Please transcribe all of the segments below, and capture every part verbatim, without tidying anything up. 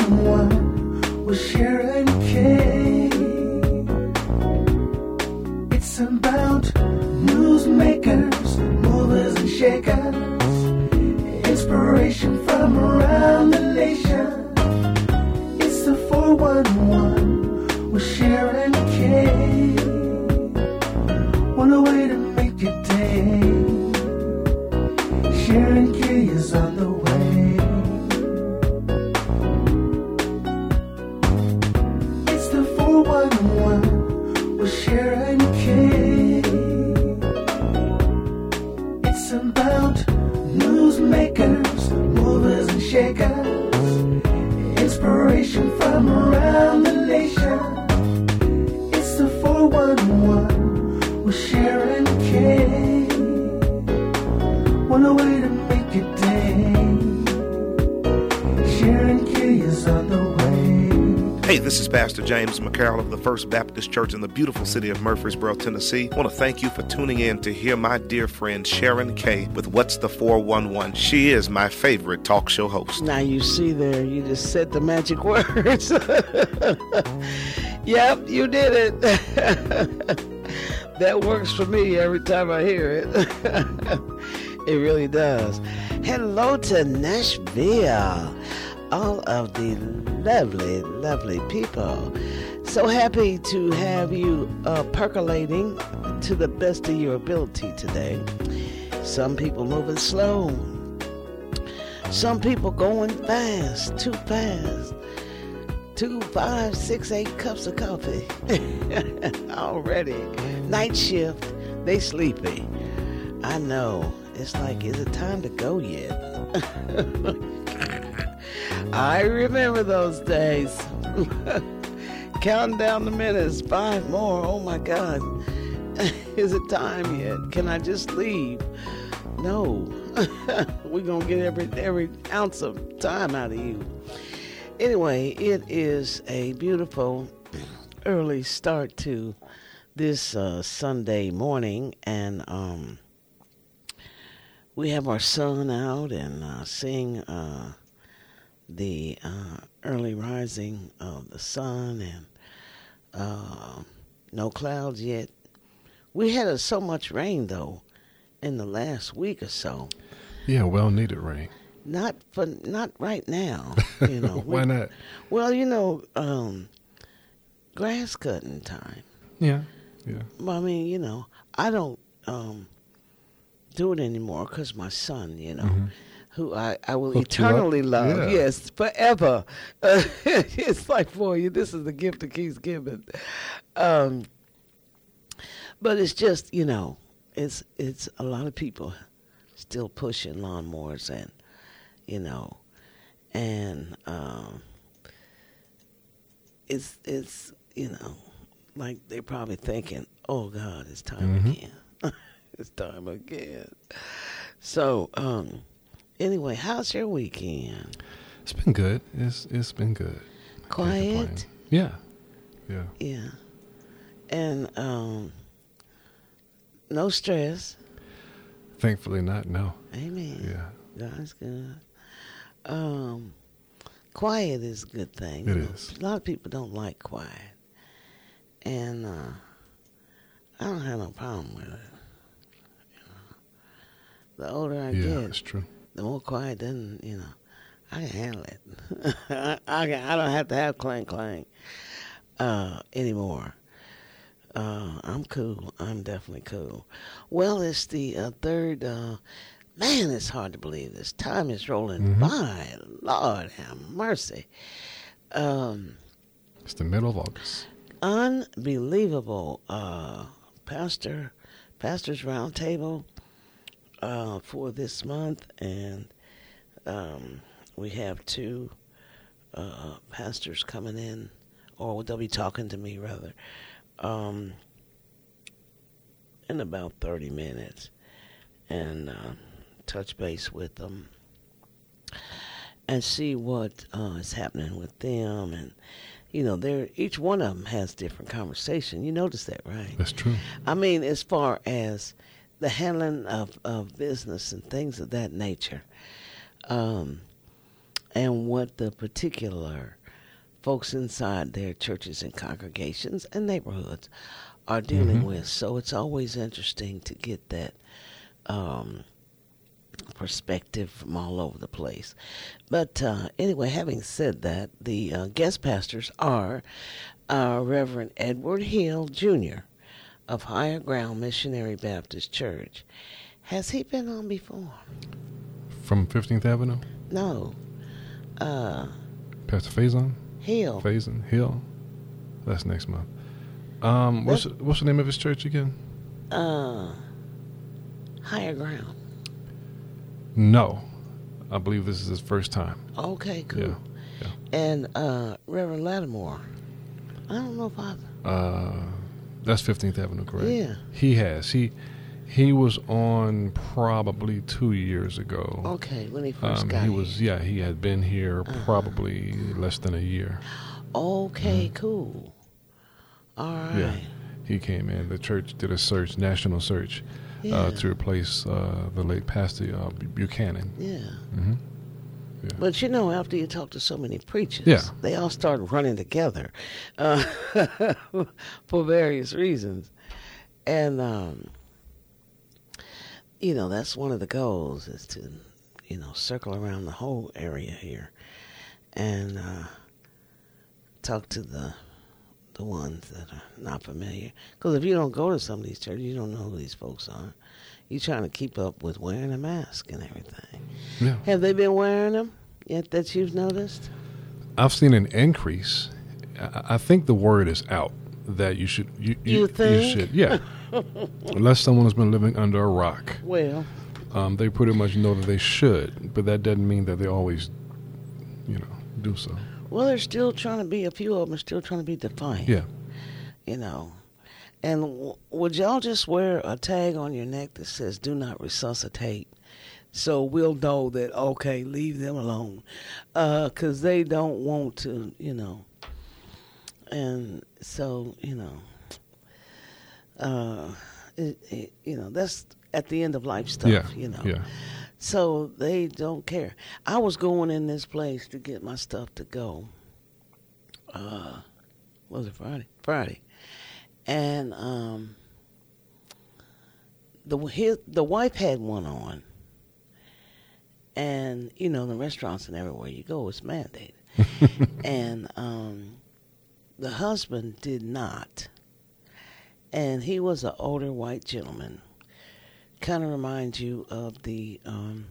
one one with Sharon K. It's about newsmakers, movers and shakers, inspiration from around the nation. It's the four one one with Sharon K. One way to make your day. Sharon K is on the way. It's the four one one with Sharon K. It's about newsmakers, movers and shakers, inspiration from around the nation. It's the four one one with Sharon K. One way to make your day. Sharon K is on the way. Hey, this is Pastor James McCarroll of the First Baptist Church in the beautiful city of Murfreesboro, Tennessee. I want to thank you for tuning in to hear my dear friend Sharon K with What's the four one one. She is my favorite talk show host. Now you see there, you just said the magic words. Yep, you did it. That works for me every time I hear it. It really does. Hello to Nashville. All of the lovely, lovely people. So happy to have you uh, percolating to the best of your ability today. Some people moving slow. Some people going fast, too fast. Two, five, six, eight cups of coffee already. Night shift, they sleepy. I know. It's like, is it time to go yet? I remember those days. Counting down the minutes, five more. Oh my God. Is it time yet? Can I just leave? No. We're going to get every, every ounce of time out of you. Anyway, it is a beautiful early start to this uh, Sunday morning, and um, we have our sun out and uh, seeing uh, the uh, early rising of the sun, and uh, no clouds yet. We had uh, so much rain, though, in the last week or so. Yeah, well-needed rain. Not for not right now, you know. Why we, not? Well, you know, um, grass cutting time. Yeah, yeah. Well, I mean, you know, I don't um, do it anymore because my son, you know, mm-hmm. who I, I will Hooked eternally love, yeah. yes, forever. Uh, it's like, boy, this is the gift that keeps giving. Um, but it's just, you know, it's it's a lot of people still pushing lawnmowers and. You know, and um, it's, it's you know, like they're probably thinking, oh, God, it's time mm-hmm. again. It's time again. So, um, anyway, how's your weekend? It's been good. It's It's been good. Quiet? Yeah. Yeah. Yeah. And um, no stress? Thankfully not, no. Amen. Yeah. God's good. Um, quiet is a good thing. It you know? is. A lot of people don't like quiet. And uh, I don't have no problem with it. You know, the older I yeah, get, that's true. the more quiet, then, you know, I can handle it. I, I, can, I don't have to have clang clang uh, anymore. Uh, I'm cool. I'm definitely cool. Well, it's the uh, third... Uh, Man, it's hard to believe this. Time is rolling mm-hmm. by. Lord have mercy. Um, it's the middle of August. Unbelievable. Uh, Pastor, Pastor's Roundtable uh, for this month. And um, we have two uh, pastors coming in, or they'll be talking to me, rather, um, in about thirty minutes. And... Uh, touch base with them and see what uh, is happening with them. And, you know, they're, each one of them has different conversation. You notice that, right? That's true. I mean, as far as the handling of, of business and things of that nature, um, and what the particular folks inside their churches and congregations and neighborhoods are dealing Mm-hmm. with. So it's always interesting to get that um, perspective from all over the place. But uh, anyway, having said that, the uh, guest pastors are uh, Reverend Edward Hill, Junior of Higher Ground Missionary Baptist Church. Has he been on before? From fifteenth Avenue? No. Uh, Pastor Faison? Hill. Faison? Hill? That's next month. Um, what's what's the name of his church again? Uh, Higher Ground. No. I believe this is his first time. Okay, cool. Yeah. Yeah. And uh, Reverend Lattimore. I don't know if I've... Uh, that's fifteenth Avenue, correct? Yeah. He has. He he was on probably two years ago. Okay, when he first Um, got he here. was, yeah, he had been here Uh-huh. probably less than a year. Okay, cool. All right. Yeah. He came in. The church did a search, national search, Yeah. uh, to replace uh, the late pastor uh, Bu- Buchanan. Yeah. hmm But you know, after you talk to so many preachers, Yeah. they all start running together uh, for various reasons. And, um, you know, that's one of the goals is to, you know, circle around the whole area here and uh, talk to the the ones that are not familiar. Because if you don't go to some of these churches, you don't know who these folks are. You're trying to keep up with wearing a mask and everything. Yeah. Have they been wearing them yet that you've noticed? I've seen an increase. I, I think the word is out that you should. You, You think? should, yeah. Unless someone has been living under a rock, Well, um, they pretty much know that they should, but that doesn't mean that they always, you know, do so. well, they're still trying to be, a few of them are still trying to be defiant. Yeah. You know. And w- would y'all just wear a tag on your neck that says, do not resuscitate? So we'll know that, okay, leave them alone. Because they don't want to, you know. And so, you know, uh, it, it, you know, that's at the end of life stuff, Yeah. you know. Yeah. So they don't care. I was going in this place to get my stuff to go. Uh, what was it, Friday? Friday. And um, the his, the wife had one on. And, you know, the restaurants and everywhere you go, it's mandated. And um, the husband did not. And he was an older white gentleman. Kind of reminds you of the um,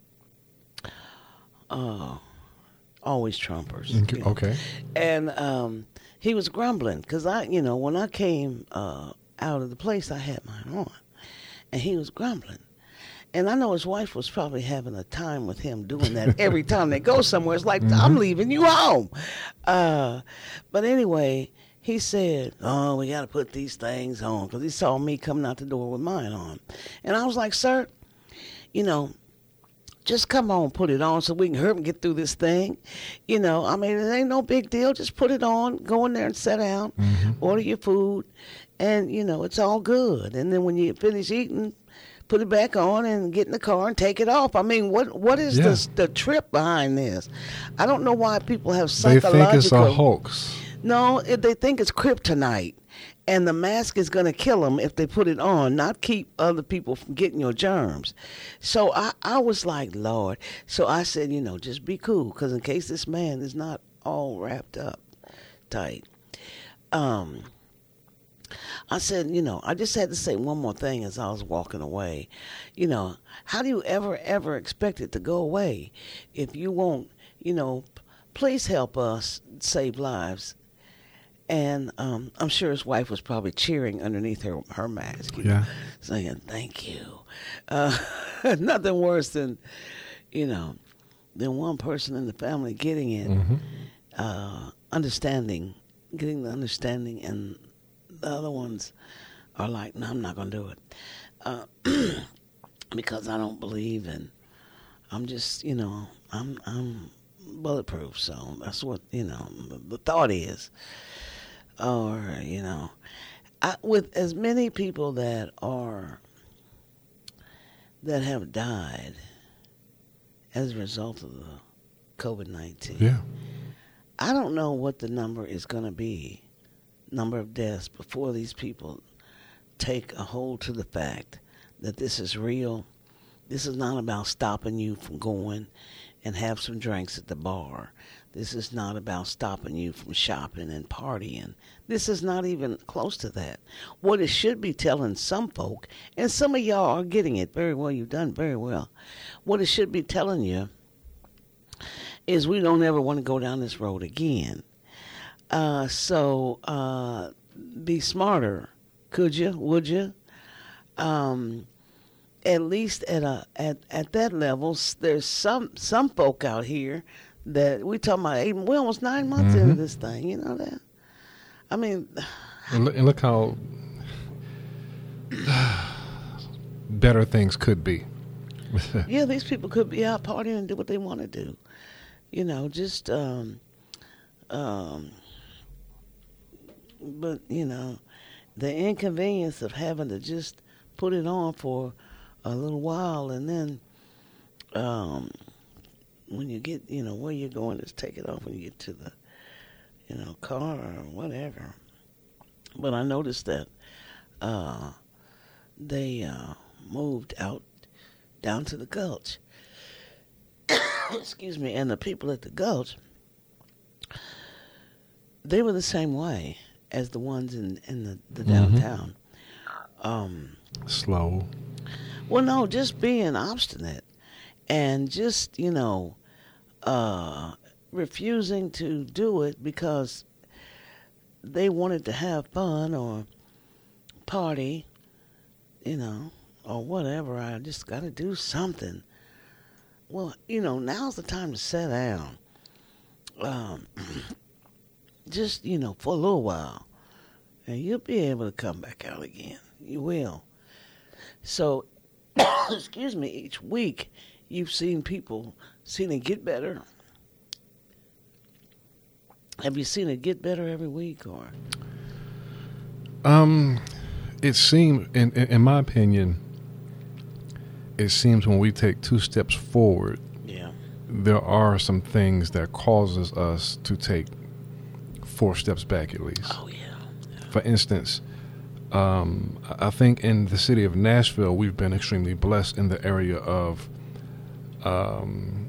uh, Always Trumpers. Okay. you know. okay. And um, he was grumbling because I, you know, when I came uh, out of the place, I had mine on, and he was grumbling. And I know his wife was probably having a time with him doing that every time they go somewhere. It's like, I'm leaving you home. Uh, but anyway, he said, oh, we got to put these things on because he saw me coming out the door with mine on. And I was like, sir, you know, just come on, put it on so we can hurry and get through this thing. You know, I mean, it ain't no big deal. Just put it on, go in there and sit down, order your food, and, you know, it's all good. And then when you finish eating, put it back on and get in the car and take it off. I mean, what what is Yeah. this, the trip behind this? I don't know why people have They psychological... think it's a hoax. No, it, they think it's kryptonite. And the mask is going to kill them if they put it on, not keep other people from getting your germs. So I, I was like, Lord. So I said, you know, just be cool, because in case this man is not all wrapped up tight. Um, I said, you know, I just had to say one more thing as I was walking away. You know, how do you ever, ever expect it to go away if you won't, you know, please help us save lives. And um, I'm sure his wife was probably cheering underneath her, her mask, you know, Yeah. saying, thank you. Uh, nothing worse than, you know, than one person in the family getting it, Mm-hmm. uh, understanding, getting the understanding, and the other ones are like, no, I'm not going to do it. Uh, because I don't believe in, I'm just, you know, I'm I'm bulletproof. So that's what, you know, the, the thought is. Or, you know, I, with as many people that are, that have died as a result of the COVID nineteen. Yeah. I don't know what the number is going to be, number of deaths, before these people take a hold to the fact that this is real. This is not about stopping you from going and have some drinks at the bar. This is not about stopping you from shopping and partying. This is not even close to that. What it should be telling some folk, and some of y'all are getting it very well, you've done very well. What it should be telling you is we don't ever want to go down this road again. Uh, so uh, be smarter, could you? Would you? Um, at least at a at at that level, there's some some folk out here that we talking about. Eight, we're almost nine months Mm-hmm. into this thing. You know that? I mean, And look, and look how better things could be. yeah, these people could be out partying and do what they want to do. You know, just um, um, but you know, the inconvenience of having to just put it on for a little while, and then um, when you get, you know, where you're going, just take it off when you get to the, you know, car or whatever. But I noticed that uh, they uh, moved out down to the Gulch. Excuse me, and the people at the Gulch, they were the same way as the ones in, in the, the downtown. Mm-hmm. Um, Slow. well, no, just being obstinate and just, you know, uh, refusing to do it because they wanted to have fun or party, you know, or whatever. I just got to do something. Well, you know, now's the time to sit down. Um, just, you know, for a little while. And you'll be able to come back out again. You will. So, excuse me, each week you've seen people, seen it get better. Have you seen it get better every week, or? Um, it seems, in, in in my opinion, it seems when we take two steps forward, Yeah. there are some things that causes us to take four steps back at least. Oh, yeah. For instance, um, I think in the city of Nashville, we've been extremely blessed in the area of um,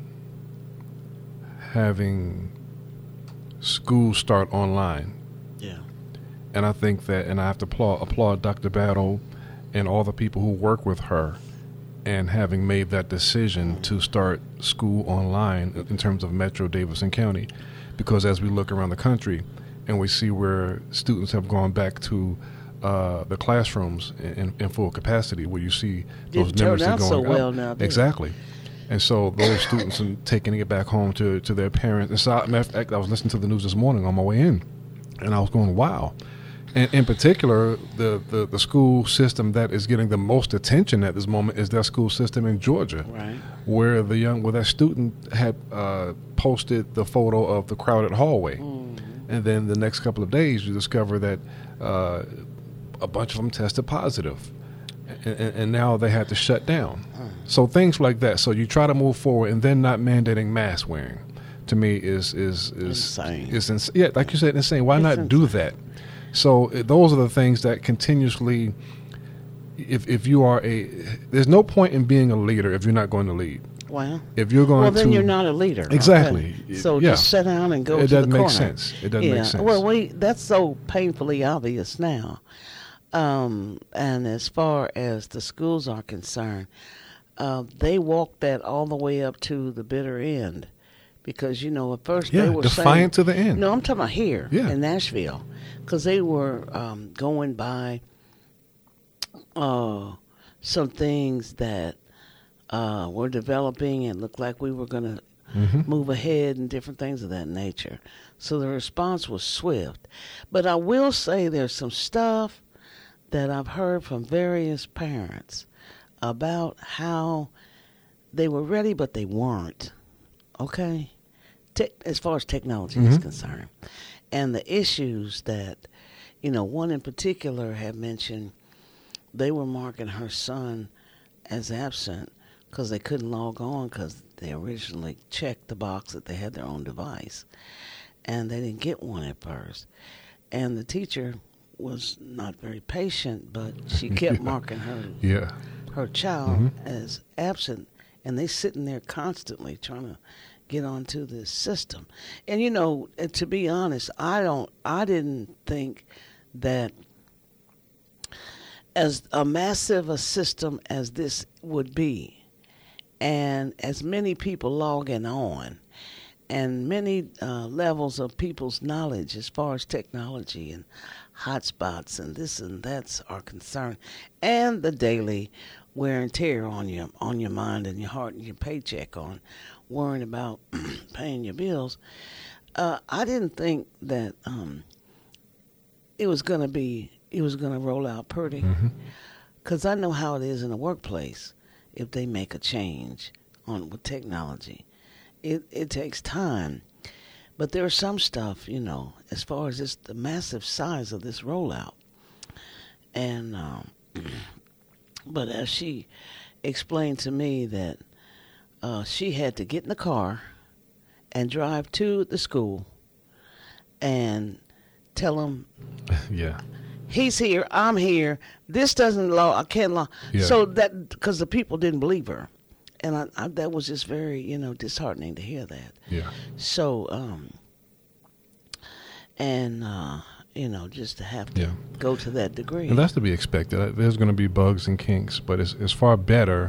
having schools start online. Yeah. And I think that, and I have to applaud, applaud Doctor Battle and all the people who work with her, and having made that decision to start school online in terms of Metro Davidson County. Because as we look around the country and we see where students have gone back to uh, the classrooms in, in full capacity, where you see those Didn't turn numbers are out going so up. well now, did it? Exactly. And so those students are taking it back home to, to their parents. And so, matter of fact, I was listening to the news this morning on my way in, and I was going, wow. And in particular, the, the, the school system that is getting the most attention at this moment is that school system in Georgia, Right. where the young, where that student had uh, posted the photo of the crowded hallway, Mm. and then the next couple of days you discover that uh, a bunch of them tested positive, and, and, and now they had to shut down. So things like that. So you try to move forward, and then not mandating mask wearing, to me is is is Insane. Is ins- yeah, like you said, insane. Why It's not do insane. that? So uh, those are the things that continuously, if if you are a, there's no point in being a leader if you're not going to lead. Well, If you're going well, then to, you're not a leader. Exactly. Okay. So Yeah. just sit down and go It to doesn't the make corner. sense. It doesn't yeah. make sense. Well, we that's so painfully obvious now. Um, and as far as the schools are concerned, uh, they walked that all the way up to the bitter end, because you know at first Yeah, they were defiant saying, to the end. No, I'm talking about here Yeah. in Nashville, because they were um, going by uh, some things that uh, were developing and looked like we were going to Mhm. move ahead and different things of that nature. So the response was swift. But I will say there's some stuff that I've heard from various parents about how they were ready, but they weren't. Okay? Te- as far as technology is Mhm. concerned. And the issues that, you know, one in particular had mentioned, they were marking her son as absent because they couldn't log on because they originally checked the box that they had their own device. and they didn't get one at first. And the teacher was not very patient, but she kept marking her Yeah. her child Mm-hmm. as absent, and they sitting there constantly trying to get onto this system. And you know, uh, to be honest, I don't, I didn't think that as a massive a system as this would be, and as many people logging on, and many uh, levels of people's knowledge as far as technology and hotspots and this and that's are concerned, and the daily wear and tear on your on your mind and your heart and your paycheck on worrying about paying your bills. Uh, I didn't think that um, it was gonna be it was gonna roll out pretty, because I know how it is in the workplace. If they make a change on with technology, it it takes time. But there's some stuff, you know, as far as this, the massive size of this rollout. And, um, but as she explained to me that uh, she had to get in the car and drive to the school and tell them, Yeah. he's here, I'm here, this doesn't law, I can't law. Yeah. So that, because the people didn't believe her. And I, I, that was just very, you know, disheartening to hear that. Yeah. So, um, and, uh, you know, just to have to Yeah. go to that degree. And that's to be expected. Uh, There's going to be bugs and kinks, but it's, it's far better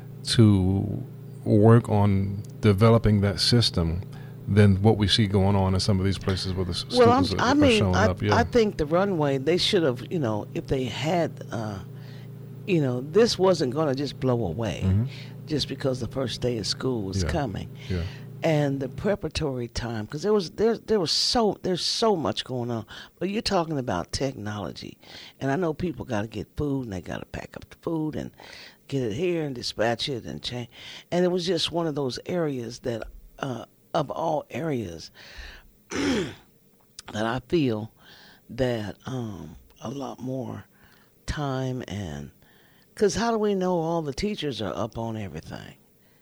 to work on developing that system than what we see going on in some of these places where the s- well, I'm, students are, I are mean, showing I, up. Yeah. I think the runway, they should have, you know, if they had, uh, you know, this wasn't going to just blow away Mhm. just because the first day of school was Yeah. coming. Yeah. And the preparatory time, because there was there there was so there's so much going on. But you're talking about technology, and I know people got to get food, and they got to pack up the food and get it here and dispatch it and change. And it was just one of those areas that, uh, of all areas, that I feel that um, a lot more time and because how do we know all the teachers are up on everything?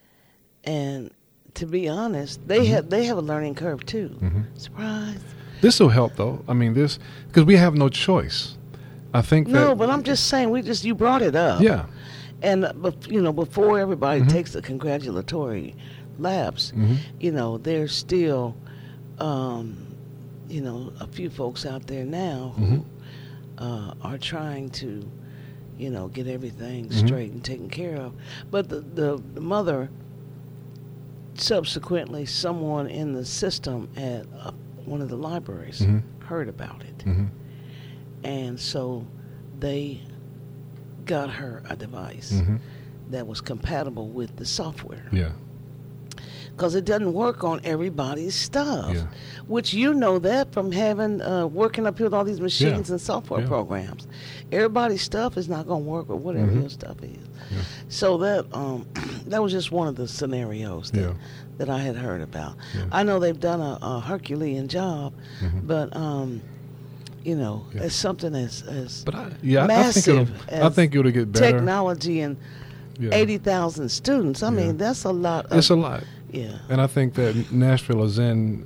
And to be honest, they Mm-hmm. have they have a learning curve too. Surprise. This will help, though. I mean, this because we have no choice. I think No, that. but I'm just saying we just you brought it up. Yeah. And uh, bef- you know, before everybody Mhm. takes the congratulatory laps, Mhm. you know, there's still, um, you know, a few folks out there now who Mhm. uh, are trying to, you know, get everything Mhm. straight and taken care of. But the, the, the mother, subsequently, someone in the system at uh, one of the libraries Mhm. heard about it. Mhm. And so they got her a device Mhm. that was compatible with the software. Yeah. Because it doesn't work on everybody's stuff. Yeah. Which you know that from having, uh, working up here with all these machines Yeah. and software Yeah. programs. Everybody's stuff is not going to work with whatever Mhm. your stuff is. Yeah. So that um, that was just one of the scenarios that, Yeah. that I had heard about. Yeah. I know they've done a, a Herculean job, Mhm. but um, you know, Yeah. as something as as But I, yeah, I- I think it'll. massive I as think it'll get better. technology and Yeah. eighty thousand students. I Yeah. mean, that's a lot. Of, It's a lot. yeah. And I think that Nashville is in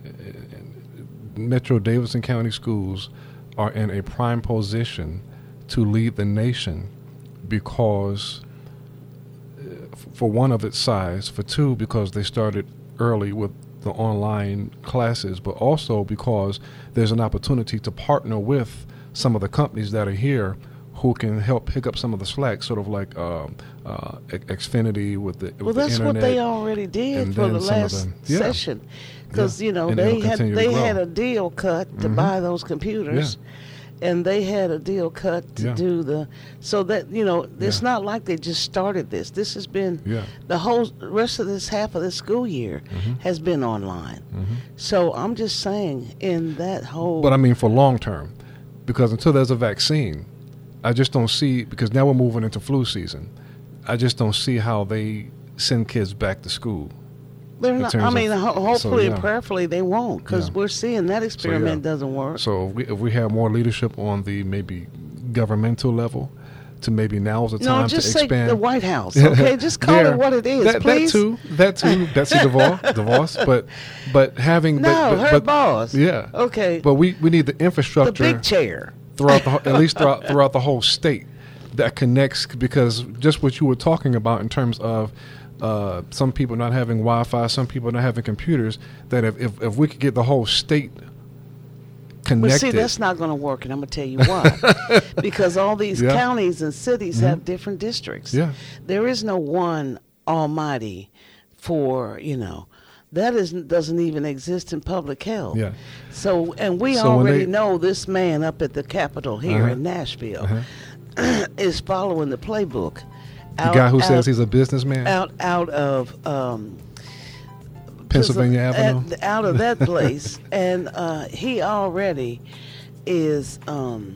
uh, Metro Davidson County schools are in a prime position to lead the nation because, uh, f- for one, of its size, for two, because they started early with the online classes, but also because there's an opportunity to partner with some of the companies that are here who can help pick up some of the slack, sort of like uh, uh, X- Xfinity with the Well, with the that's what internet. they already did and for then the some of last the- yeah. session, because Yeah. you know And they it'll had continue to they grow. had a deal cut to Mhm. buy those computers, and they had a deal cut to Yeah. do the so that you know it's Yeah. not like they just started this. This has been Yeah. the whole rest of this half of this school year Mhm. has been online. Mhm. So I'm just saying in that whole. But I mean, for long term, because until there's a vaccine, I just don't see. Because now we're moving into flu season, I just don't see how they send kids back to school. They're in not, terms I of- mean, ho- so, hopefully and yeah. prayerfully they won't, because Yeah. we're seeing that experiment doesn't work. So if we, if we have more leadership on the maybe governmental level to maybe now's the No, time just to say expand the White House. Okay, just call There. it what it is, that, please. That too, that too. Betsy DeVos, DeVos. But but having No, but, but, her but, boss. Yeah. Okay. But we, we need the The infrastructure big chair. throughout the whole- at least throughout throughout the whole state that connects, because just what you were talking about in terms of uh, some people not having Wi-Fi, some people not having computers, that if if, if we could get the whole state connected. But see, that's not going to work, and I'm going to tell you why. Because all these Yeah. counties and cities Mhm. have different districts. Yeah. There is no one almighty for, you know, that isn't doesn't even exist in public health. Yeah. So, and we So when already they- know this man up at the Capitol here Uh-huh. in Nashville Uh-huh. is following the playbook. The guy who says he's a businessman. out out of um, Pennsylvania Avenue. at- out of that place, and uh, he already is, um,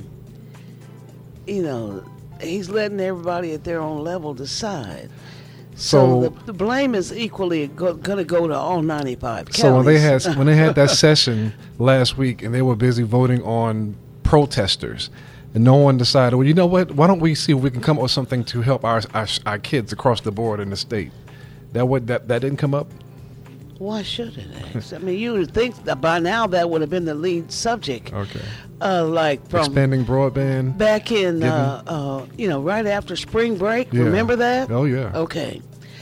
you know, he's letting everybody at their own level decide. So, So- the, the blame is equally go, going to go to all ninety-five counties. So when they had when they had that session last week and they were busy voting on protesters, and no one decided, well, you know what? Why don't we see if we can come up with something to help our our, our kids across the board in the state? That would that that didn't come up. Why should it? Ax? I mean, you would think that by now that would have been the lead subject. Okay. Uh, like from Expanding broadband. back in, Giving- uh, uh, you know, right after spring break. Yeah. Remember that? Oh yeah. Okay.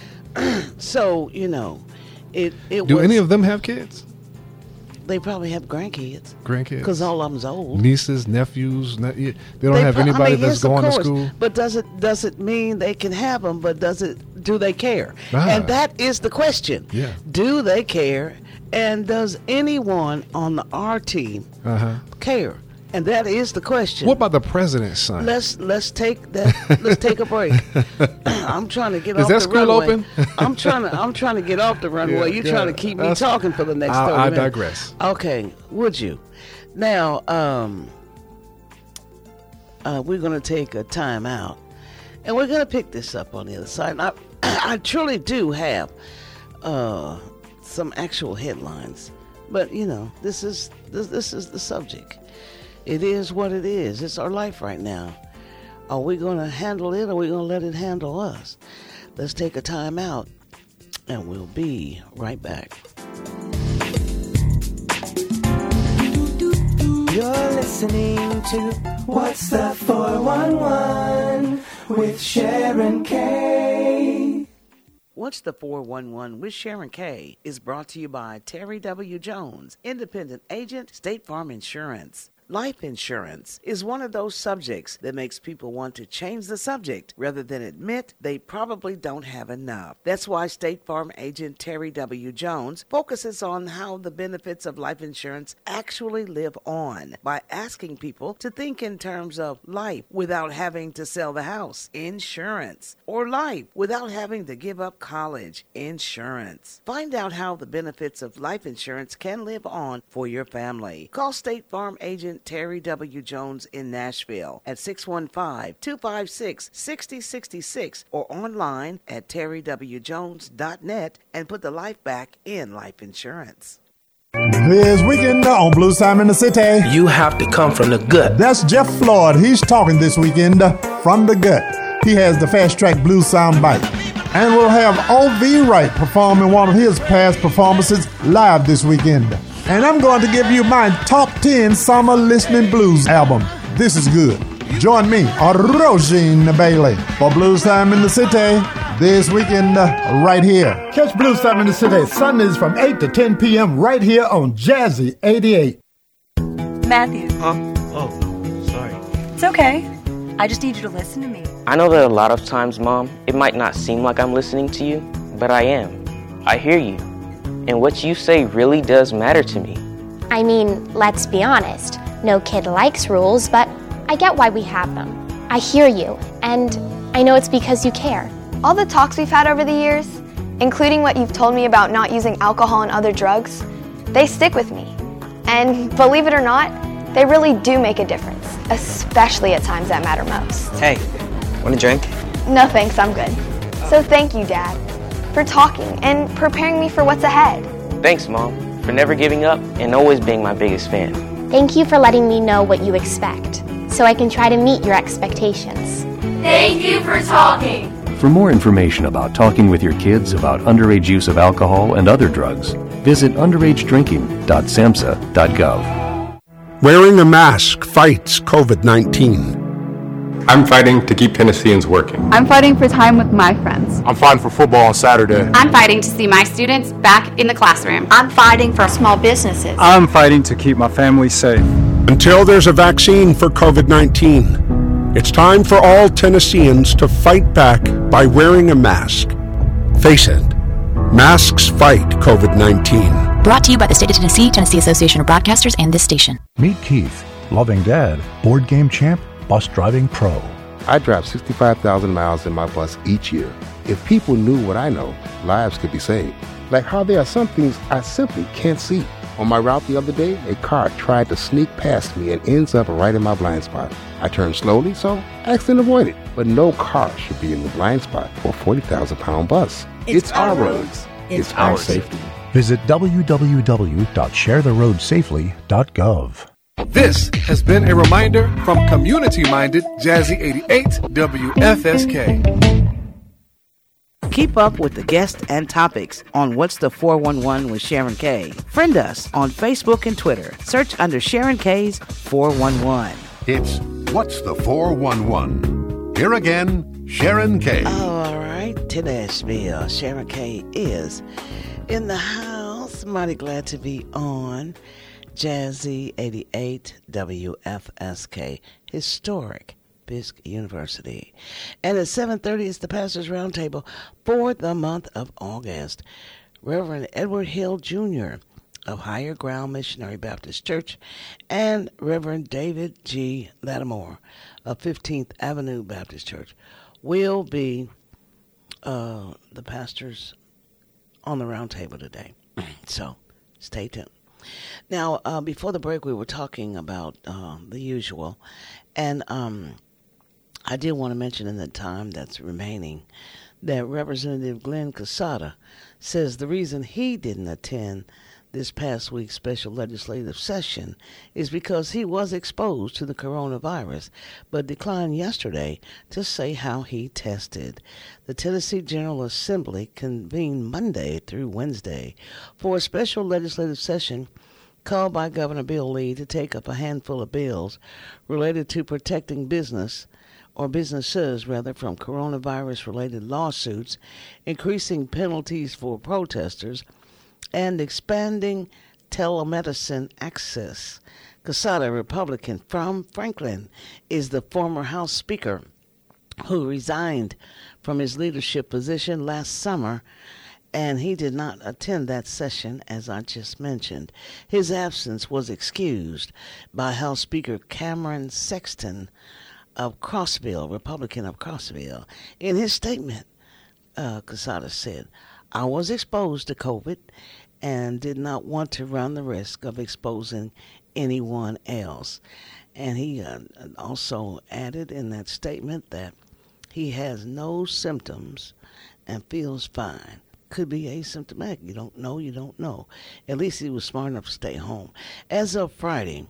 So, you know, it it Do was. any of them have kids? They probably have grandkids Grandkids? because all of them's old. Nieces, nephews. Ne- yeah, they don't They have pro- I anybody mean, that's yes, of going to course, school. But does it does it mean they can have them? But does it do they care? Ah. And that is the question. Yeah. Do they care? And does anyone on the R team Uh huh. care? And that is the question. What about the president's son? Let's let's take that. Let's take a break. I'm trying to get Is off that the school runway. open? I'm trying to I'm trying to get off the runway. Yeah, You're yeah. trying to keep me That's- talking for the next I- thirty I minutes. digress. Okay, would you? Now, um, uh, we're going to take a time out, and we're going to pick this up on the other side. And I, I truly do have uh, some actual headlines, but you know, this is this, this is the subject. It is what it is. It's our life right now. Are we going to handle it, or are we going to let it handle us? Let's take a time out, and we'll be right back. You're listening to What's the four one one with Sharon K. What's the four one one with Sharon K is brought to you by Terry W. Jones, independent agent, State Farm Insurance. Life insurance is one of those subjects that makes people want to change the subject rather than admit they probably don't have enough. That's why State Farm agent Terry W. Jones focuses on how the benefits of life insurance actually live on by asking people to think in terms of life without having to sell the house, insurance, or life without having to give up college, insurance. Find out how the benefits of life insurance can live on for your family. Call State Farm agent Terry W. Jones in Nashville at six one five, two five six, six zero six six or online at terry w jones dot net and put the life back in life insurance. This weekend on Blues Time in the City. You have to come from the gut. That's Jeff Floyd. He's talking this weekend uh, from the gut. He has the Fast Track Blues soundbite. And we'll have O V Wright performing one of his past performances live this weekend. And I'm going to give you my top ten summer listening blues album. This is good. Join me, Rosine Bailey, for Blues Time in the City this weekend uh, right here. Catch Blues Time in the City Sundays from eight to ten p.m. right here on Jazzy eighty-eight. Matthew, Huh? Oh, sorry. it's okay. I just need you to listen to me. I know that a lot of times, Mom, it might not seem like I'm listening to you, but I am. I hear you. And what you say really does matter to me. I mean, let's be honest. No kid likes rules, but I get why we have them. I hear you, and I know it's because you care. All the talks we've had over the years, including what you've told me about not using alcohol and other drugs, they stick with me. And believe it or not, they really do make a difference, especially at times that matter most. Hey, want a drink? No thanks, I'm good. So thank you, Dad, for talking and preparing me for what's ahead. Thanks, Mom, for never giving up and always being my biggest fan. Thank you for letting me know what you expect, so I can try to meet your expectations. Thank you for talking. For more information about talking with your kids about underage use of alcohol and other drugs, visit underage drinking dot samhsa dot gov. Wearing a mask fights COVID nineteen. I'm fighting to keep Tennesseans working. I'm fighting for time with my friends. I'm fighting for football on Saturday. I'm fighting to see my students back in the classroom. I'm fighting for small businesses. I'm fighting to keep my family safe. Until there's a vaccine for COVID nineteen, it's time for all Tennesseans to fight back by wearing a mask. Face it, masks fight COVID nineteen. Brought to you by the State of Tennessee, Tennessee Association of Broadcasters, and this station. Meet Keith, loving dad, board game champ, bus driving pro. I drive sixty-five thousand miles in my bus each year. If people knew what I know, lives could be saved. Like how there are some things I simply can't see. On my route the other day, a car tried to sneak past me and ends up right in my blind spot. I turned slowly, so I accident avoided. But no car should be in the blind spot for a forty thousand pound bus. It's, it's our roads. It's, it's our ours. Safety. Visit w w w dot share the road safely dot gov. This has been a reminder from community-minded Jazzy eighty-eight W F S K. Keep up with the guests and topics on What's the four one one with Sharon K. Friend us on Facebook and Twitter. Search under Sharon K's four one one. It's What's the four one one? Here again, Sharon K. Oh, all right. To Nashville, Sharon K is in the house. Mighty glad to be on Jazzy eighty-eight W F S K, historic Fisk University. And at seven thirty is the Pastor's Roundtable for the month of August. Reverend Edward Hill Junior of Higher Ground Missionary Baptist Church and Reverend David G. Lattimore of fifteenth Avenue Baptist Church will be uh, the pastors on the roundtable today. So stay tuned. Now, uh, before the break, we were talking about uh, the usual, and um, I did want to mention in the time that's remaining that Representative Glenn Casada says the reason he didn't attend this past week's special legislative session is because he was exposed to the coronavirus, but declined yesterday to say how he tested. The Tennessee General Assembly convened Monday through Wednesday for a special legislative session called by Governor Bill Lee to take up a handful of bills related to protecting business or businesses rather from coronavirus-related lawsuits, increasing penalties for protesters, and expanding telemedicine access. Casada, a Republican from Franklin, is the former House Speaker who resigned from his leadership position last summer, and he did not attend that session, as I just mentioned. His absence was excused by House Speaker Cameron Sexton of Crossville, Republican of Crossville. In his statement, uh, Casada said, "I was exposed to COVID and did not want to run the risk of exposing anyone else." And he uh, also added in that statement that he has no symptoms and feels fine. Could be asymptomatic. You don't know, you don't know. At least he was smart enough to stay home. As of Friday,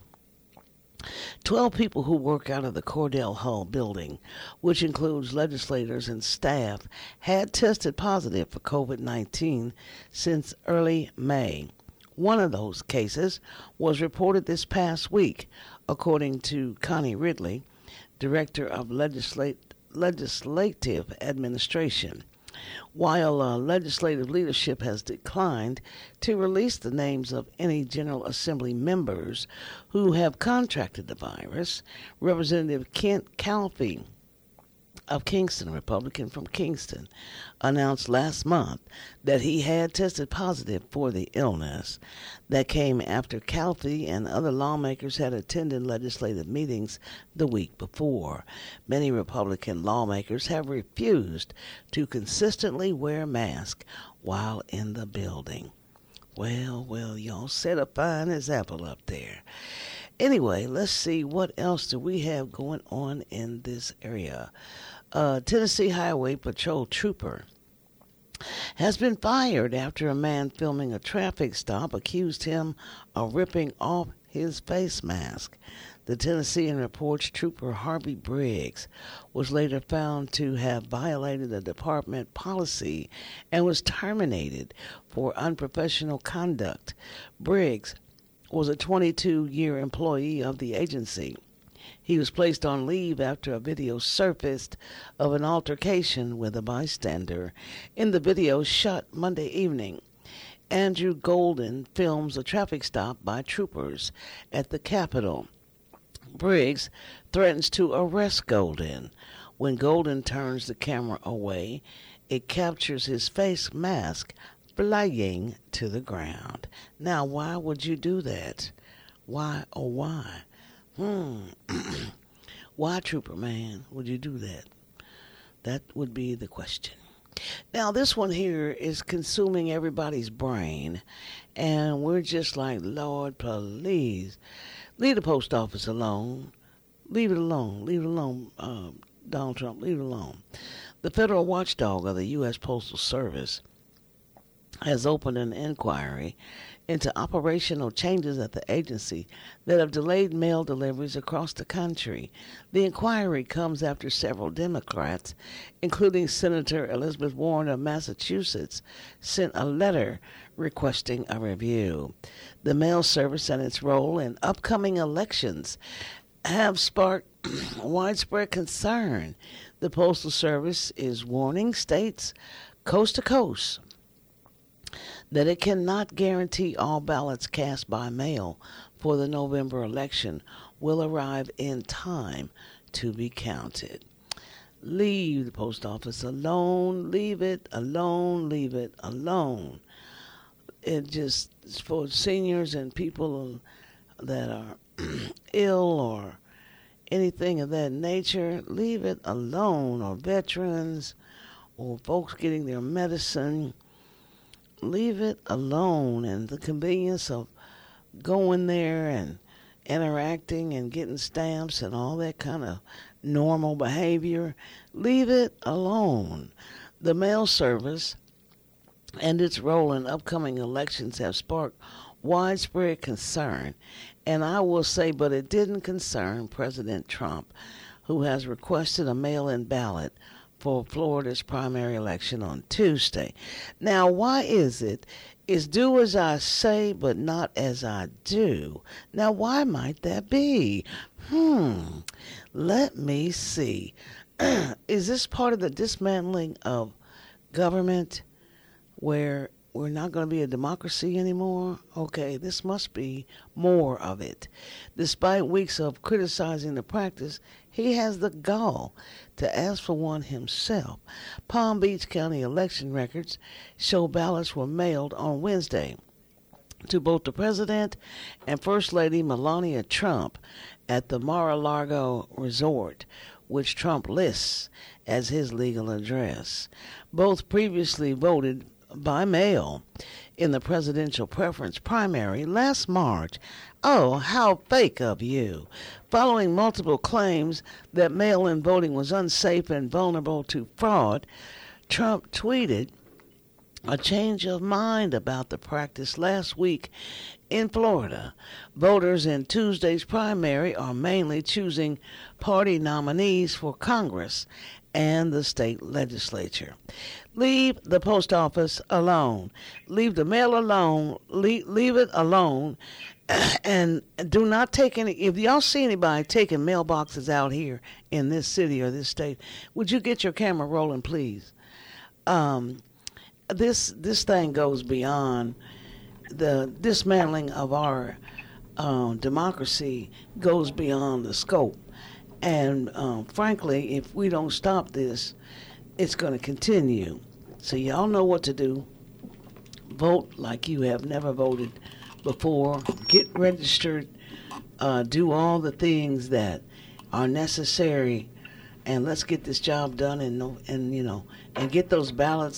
twelve people who work out of the Cordell Hull building, which includes legislators and staff, had tested positive for COVID nineteen since early May. One of those cases was reported this past week, according to Connie Ridley, Director of Legislate, Legislative Administration. While uh, legislative leadership has declined to release the names of any General Assembly members who have contracted the virus, Representative Kent Calfee of Kingston, Republican from Kingston, announced last month that he had tested positive for the illness. That came after Calfee and other lawmakers had attended legislative meetings the week before. Many Republican lawmakers have refused to consistently wear masks while in the building. Well, well, y'all set a fine example up there. Anyway, let's see what else do we have going on in this area. Uh, Tennessee Highway Patrol trooper has been fired after a man filming a traffic stop accused him of ripping off his face mask. The Tennessean reports Trooper Harvey Briggs was later found to have violated a department policy and was terminated for unprofessional conduct. Briggs was a twenty-two-year employee of the agency. He was placed on leave after a video surfaced of an altercation with a bystander. In the video shot Monday evening, Andrew Golden films a traffic stop by troopers at the Capitol. Briggs threatens to arrest Golden. When Golden turns the camera away, it captures his face mask flying to the ground. Now, why would you do that? Why, oh why? Hmm. Why, Trooper man, would you do that? That would be the question. Now, this one here is consuming everybody's brain, and we're just like, Lord, please, leave the post office alone. Leave it alone. Leave it alone, uh, Donald Trump. Leave it alone. The federal watchdog of the U S Postal Service has opened an inquiry into operational changes at the agency that have delayed mail deliveries across the country. The inquiry comes after several Democrats, including Senator Elizabeth Warren of Massachusetts, sent a letter requesting a review. The mail service and its role in upcoming elections have sparked widespread concern. The Postal Service is warning states coast to coast that it cannot guarantee all ballots cast by mail for the November election will arrive in time to be counted. Leave the post office alone. Leave it alone. Leave it alone. It just, for seniors and people that are ill or anything of that nature, leave it alone. Or veterans or folks getting their medicine, leave it alone. And the convenience of going there and interacting and getting stamps and all that kind of normal behavior, leave it alone. The mail service and its role in upcoming elections have sparked widespread concern. And I will say, but it didn't concern President Trump, who has requested a mail-in ballot for Florida's primary election on Tuesday. Now, why is it? Is do as I say, but not as I do. Now, why might that be? Hmm, let me see. Is this part of the dismantling of government where we're not going to be a democracy anymore? Okay, this must be more of it. Despite weeks of criticizing the practice, he has the gall to ask for one himself. Palm Beach County election records show ballots were mailed on Wednesday to both the President and First Lady Melania Trump at the Mar-a-Lago Resort, which Trump lists as his legal address. Both previously voted by mail in the presidential preference primary last March. Oh, how fake of you. Following multiple claims that mail-in voting was unsafe and vulnerable to fraud, Trump tweeted a change of mind about the practice last week in Florida. Voters in Tuesday's primary are mainly choosing party nominees for Congress and the state legislature. Leave the post office alone. Leave the mail alone. Leave, leave it alone. And do not take any, if y'all see anybody taking mailboxes out here in this city or this state, would you get your camera rolling, please? Um, this this thing goes beyond the dismantling of our uh, democracy, goes beyond the scope. And um, frankly, if we don't stop this, it's going to continue. So y'all know what to do. Vote like you have never voted before. Get registered. Uh, do all the things that are necessary, and let's get this job done. And and you know, and get those ballots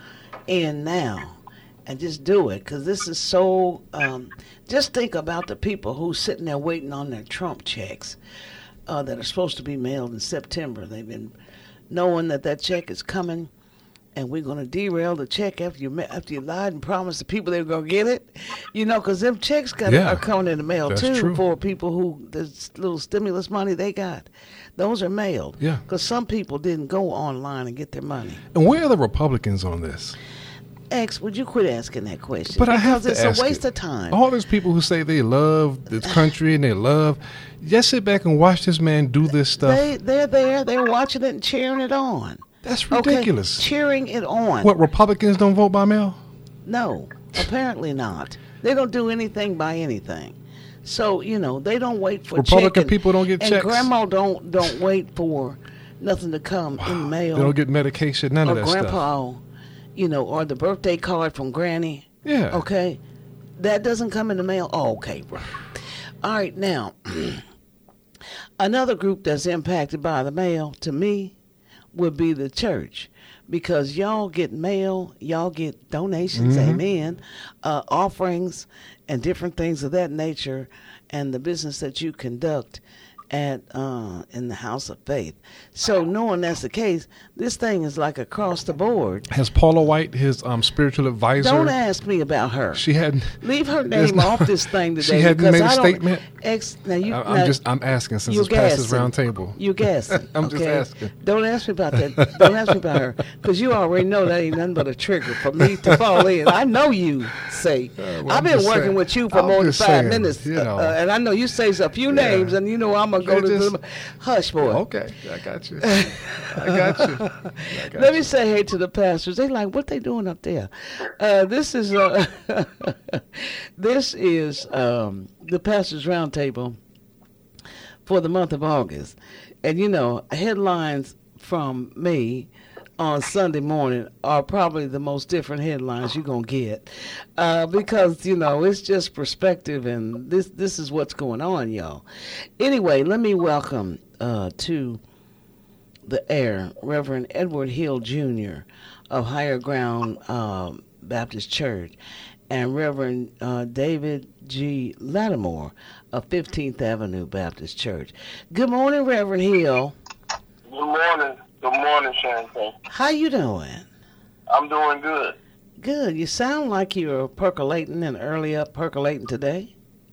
in now, and just do it. Because this is so. Um, just think about the people who's sitting there waiting on their Trump checks. Uh, that are supposed to be mailed in September. They've been knowing that that check is coming, and we're going to derail the check after you after you lied and promised the people they were going to get it. You know, because them checks got, Yeah, are coming in the mail, that's too, true. for people who, the little stimulus money they got. Those are mailed. Yeah. Because some people didn't go online and get their money. And where are the Republicans on this? X, would you quit asking that question? But I because have to it's ask a waste it. of time. All those people who say they love this country and they love, just sit back and watch this man do this stuff. They, they're there. They're watching it and cheering it on. That's ridiculous. Okay, cheering it on. What, Republicans don't vote by mail? No, apparently not. They don't do anything by anything. So, you know, they don't wait for Republican check people don't get and checks? Grandma don't don't wait for nothing to come in the mail. They don't get medication, none or of that Grandpa, stuff. you know, or the birthday card from Granny. Yeah. Okay. That doesn't come in the mail. Oh, okay, bro. All right, now, another group that's impacted by the mail, to me, would be the church. Because y'all get mail, y'all get donations, Mhm. amen, uh, offerings, and different things of that nature, and the business that you conduct at uh, in the house of faith. So knowing that's the case, this thing is like across the board. Has Paula White, his um, spiritual advisor? Don't ask me about her. She hadn't. Leave her There's name no- off this thing today. She hadn't because made a I don't- statement? Ex, now you, I- I'm now, just- I'm asking since you're it's past this gassing. round table. You're guessing. I'm just okay? asking. Don't ask me about that. Don't ask me about her, because you already know that ain't nothing but a trigger for me to fall in. I know you say. Uh, well, I've I'm been just working saying. with you for I'm more than just five saying, minutes, you know. uh, and I know you say a few Yeah. names, and you know I'm gonna go It to just- the hush, boy. Okay, I got you. I got you. I got Let you. me say hey to the pastors. They like, what they doing up there? Uh, this is uh, this is um, the pastors roundtable for the month of August, and you know, headlines from me on Sunday morning are probably the most different headlines you're gonna get, uh, because you know it's just perspective, and this this is what's going on, y'all. Anyway, let me welcome uh, to the air Reverend Edward Hill Junior of Higher Ground um, Baptist Church, and Reverend uh, David G. Lattimore of fifteenth Avenue Baptist Church. Good morning, Reverend Hill. Good morning. Good morning, Sharon. How you doing? I'm doing good. Good. You sound like you're percolating and early up percolating today.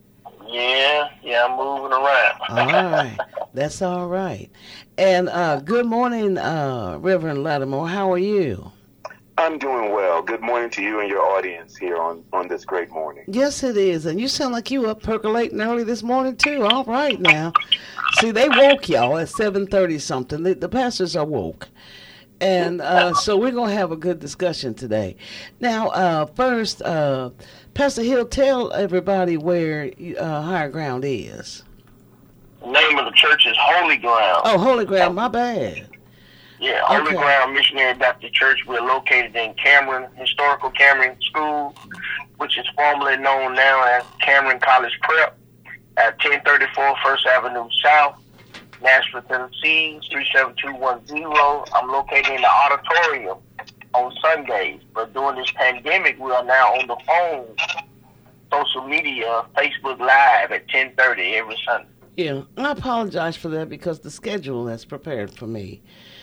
Yeah, yeah, I'm moving around. All right. That's all right. And uh, good morning, uh, Reverend Lattimore. How are you? I'm doing well. Good morning to you and your audience here on, on this great morning. Yes, it is. And you sound like you up percolating early this morning, too. All right now. See, they woke y'all at seven thirty something. The, the pastors are woke. And uh, so we're going to have a good discussion today. Now, uh, first, uh, Pastor Hill, tell everybody where uh, Higher Ground is. The name of the church is Holy Ground. Oh, Holy Ground, my bad. Yeah, Holy Okay. Ground Missionary Baptist Church. We're located in Cameron, historical Cameron School, which is formerly known now as Cameron College Prep, at ten thirty-four First Avenue South, Nashville, Tennessee, three seven two one zero. I'm located in the auditorium on Sundays, but during this pandemic, we are now on the phone, social media, Facebook Live at ten thirty every Sunday. Yeah, I apologize for that because the schedule that's prepared for me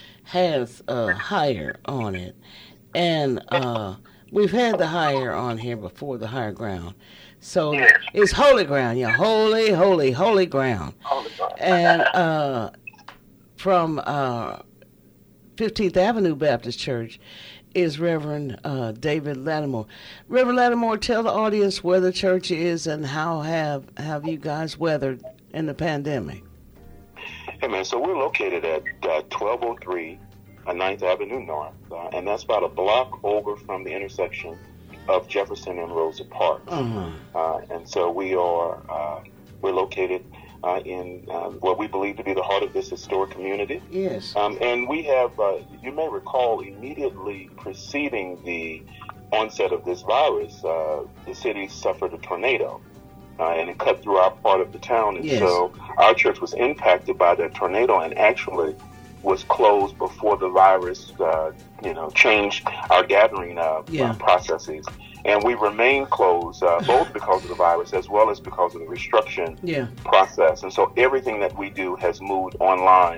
has uh, Higher on it. And uh, we've had the Higher on here before, the Higher Ground. So Yes. it's Holy Ground, yeah, holy, holy, holy ground. Holy Ground. And uh, from uh, fifteenth Avenue Baptist Church is Reverend uh, David Lattimore. Reverend Lattimore, tell the audience where the church is and how have, have you guys weathered in the pandemic. Hey, man, so we're located at uh, twelve oh three uh, ninth Avenue North, uh, and that's about a block over from the intersection of Jefferson and Rosa Park. Uh-huh. Uh, and so we are, uh, we're located uh, in uh, what we believe to be the heart of this historic community. Yes. Um, and we have, uh, you may recall, immediately preceding the onset of this virus, uh, the city suffered a tornado. Uh, and it cut through our part of the town. And Yes. so our church was impacted by that tornado and actually was closed before the virus, uh, you know, changed our gathering uh, Yeah. uh, processes. And we remain closed, uh, both because of the virus as well as because of the restriction Yeah. process. And so everything that we do has moved online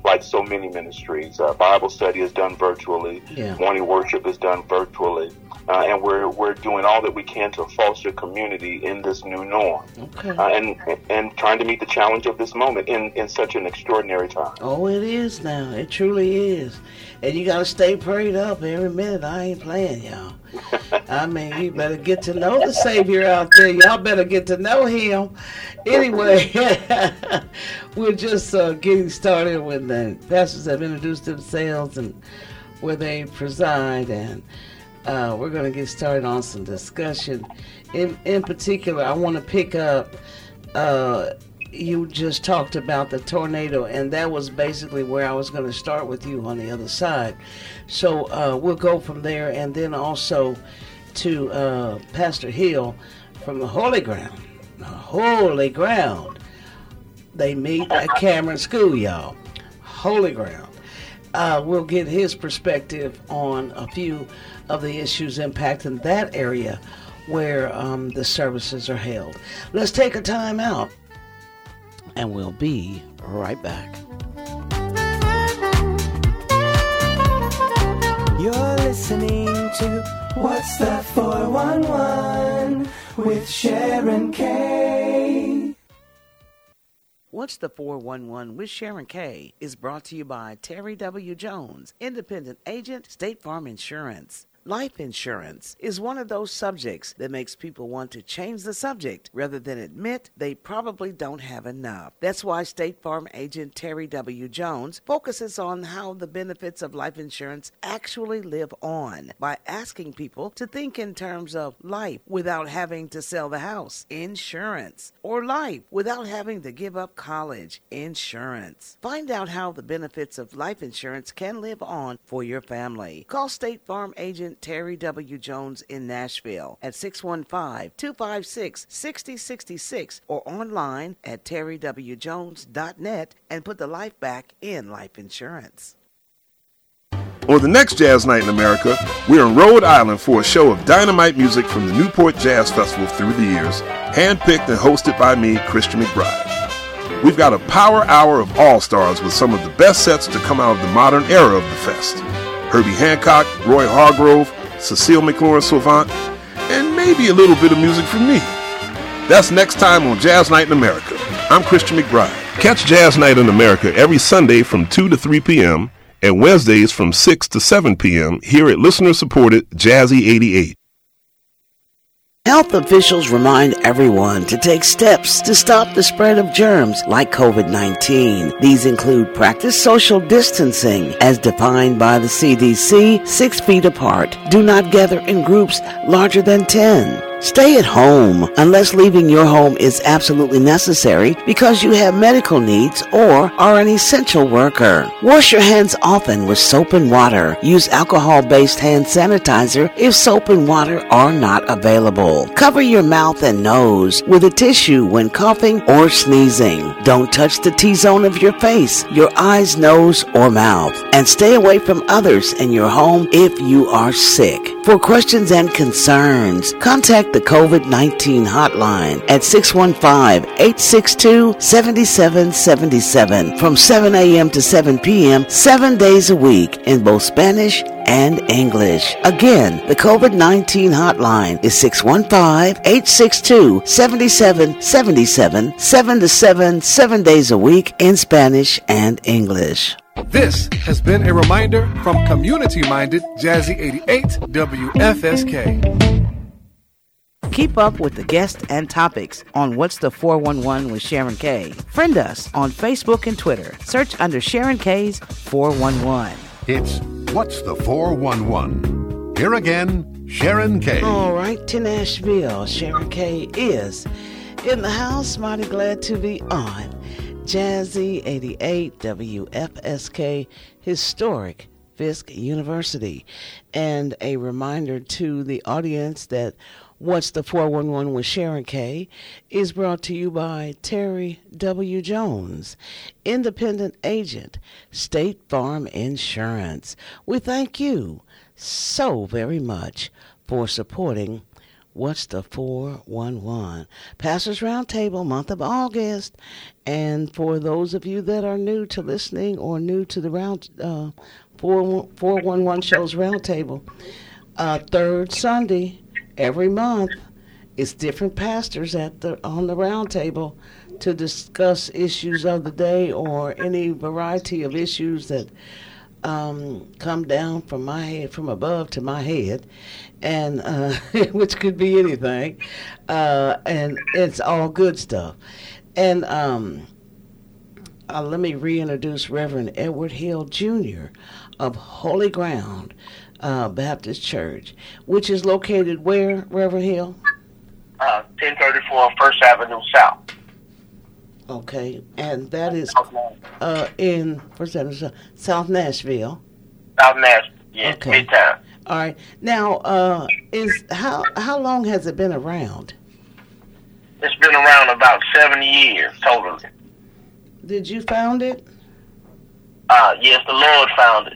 like so many ministries. Uh, Bible study is done virtually. Yeah. Morning worship is done virtually. Uh, and we're we're doing all that we can to foster community in this new norm. Okay. Uh, and and trying to meet the challenge of this moment in, in such an extraordinary time. Oh, it is now. It truly is. And you got to stay prayed up every minute. I ain't playing, y'all. I mean, you better get to know the Savior out there. Y'all better get to know him. Anyway, we're just uh, getting started when the pastors have introduced themselves and where they preside, and uh, we're going to get started on some discussion. In, in particular, I want to pick up, uh, you just talked about the tornado, and that was basically where I was going to start with you on the other side. So uh, we'll go from there, and then also to uh, Pastor Hill from the Holy Ground. The Holy Ground. They meet at Cameron School, y'all. Holy Ground. Uh, we'll get his perspective on a few of the issues impacting that area where um, the services are held. Let's take a time out, and we'll be right back. You're listening to What's That four one one with Sharon Kay. What's the four one one with Sharon Kay is brought to you by Terry W. Jones, independent agent, State Farm Insurance. Life insurance is one of those subjects that makes people want to change the subject rather than admit they probably don't have enough. That's why State Farm agent Terry W. Jones focuses on how the benefits of life insurance actually live on by asking people to think in terms of life without having to sell the house, insurance, or life without having to give up college, insurance. Find out how the benefits of life insurance can live on for your family. Call State Farm agent Terry W. Jones in Nashville at six one five, two five six, six zero six six or online at terry w jones dot net and put the life back in life insurance. On the next Jazz Night in America, we're in Rhode Island for a show of dynamite music from the Newport Jazz Festival through the years, handpicked and hosted by me, Christian McBride. We've got a power hour of all-stars with some of the best sets to come out of the modern era of the fest. Herbie Hancock, Roy Hargrove, Cecile McLaurin-Salvant, and maybe a little bit of music from me. That's next time on Jazz Night in America. I'm Christian McBride. Catch Jazz Night in America every Sunday from two to three p.m. and Wednesdays from six to seven p.m. here at listener-supported Jazzy eighty-eight. Health officials remind everyone to take steps to stop the spread of germs like covid nineteen. These include practice social distancing as defined by the C D C, six feet apart. Do not gather in groups larger than ten. Stay at home unless leaving your home is absolutely necessary because you have medical needs or are an essential worker. Wash your hands often with soap and water. Use alcohol-based hand sanitizer if soap and water are not available. Cover your mouth and nose with a tissue when coughing or sneezing. Don't touch the T-zone of your face, your eyes, nose, or mouth. And stay away from others in your home if you are sick. For questions and concerns, contact the covid nineteen hotline at six one five, eight six two, seven seven seven seven from seven a.m. to seven p.m. seven days a week in both Spanish and English. Again, the covid nineteen hotline is six one five, eight six two, seven seven seven seven, seven to seven, seven days a week in Spanish and English. This has been a reminder from community-minded Jazzy eighty-eight W F S K. Keep up with the guests and topics on What's the four one one with Sharon Kay. Friend us on Facebook and Twitter. Search under Sharon Kay's four one one. It's What's the four one one? Here again, Sharon Kay. All right, to Nashville. Sharon Kay is in the house. Mighty glad to be on Jazzy eighty-eight W F S K, historic Fisk University. And a reminder to the audience that What's the four one one with Sharon Kay is brought to you by Terry W. Jones, independent agent, State Farm Insurance. We thank you so very much for supporting What's the four one one? Pastors Roundtable, month of August. And for those of you that are new to listening or new to the round uh, four one one Shows Roundtable, uh, third Sunday every month, it's different pastors at the on the roundtable to discuss issues of the day or any variety of issues that um, come down from my head, from above to my head, and uh, which could be anything, uh, and it's all good stuff. And um, uh, let me reintroduce Reverend Edward Hill Junior of Holy Ground uh, Baptist Church, which is located where, Reverend Hill? Uh, ten thirty-four First Avenue South. Okay, and that is uh, in First Avenue South Nashville. South Nashville, yes, okay. Midtown. All right. Now, uh, is how how long has it been around? It's been around about seventy years totally. Did you found it? Uh, yes, the Lord found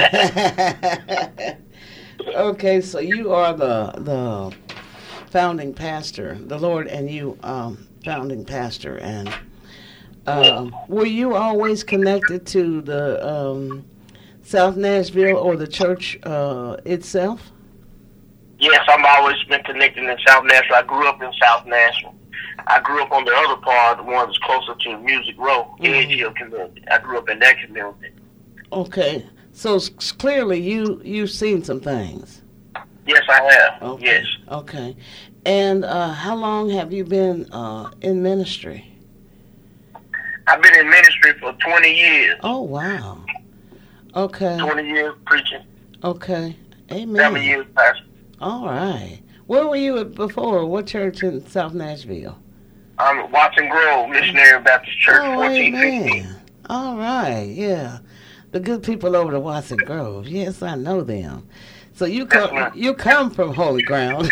it. Okay, so you are the the founding pastor, the Lord and you um, founding pastor, and um, were you always connected to the um, South Nashville or the church uh, itself? Yes, I've always been connected in South Nashville. I grew up in South Nashville. I grew up on the other part, the one that's closer to Music Row, mm-hmm. Edge Hill community. I grew up in that community. Okay, so s- clearly you you've seen some things. Yes, I have. Okay. Yes. Okay, and uh, how long have you been uh, in ministry? I've been in ministry for twenty years. Oh wow. Okay. Twenty years preaching. Okay. Amen. Seven years pastor. All right. Where were you at before? What church in South Nashville? I'm at Watson Grove Missionary Baptist Church, oh, fourteen fifteen. All right, yeah. The good people over to Watson Grove. Yes, I know them. So you come right. you come from Holy Ground.